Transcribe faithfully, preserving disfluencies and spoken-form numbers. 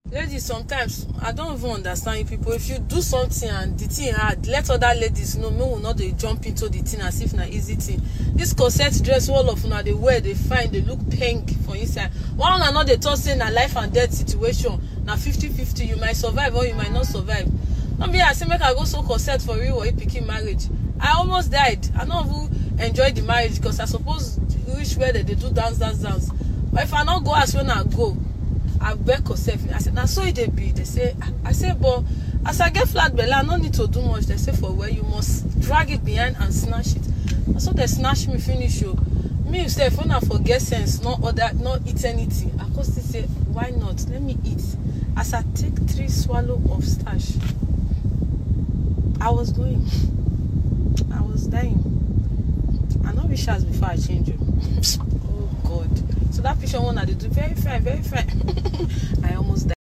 Ladies, sometimes I don't even understand you people. If you do something and the thing hard, let other ladies know. Me will not they jump into the thing as if na easy thing. This corset dress, all of una they wear, they find they look pink for inside. One and another they talk say na life and death situation. Na fifty fifty, you might survive or you might not survive. Not be I say make I go so corset for real or you picking marriage. I almost died. I don't even enjoy the marriage because I suppose reach where they, they do dance, dance, dance. But if I not go as when I go, I wear corset. I said, now so it they be. They say, I say, but as I get flat belly, I don't need to do much. They say for where you must drag it behind and snatch it. And so they snatch me, finish you. Me, you say, when I forget sense, not other, not eat anything. I could still say, why not? Let me eat. As I take three swallow of starch, I was going. I was dying. I know wish as before I change you. Oh God. So that picture one I did do very fine, very fine. I almost died.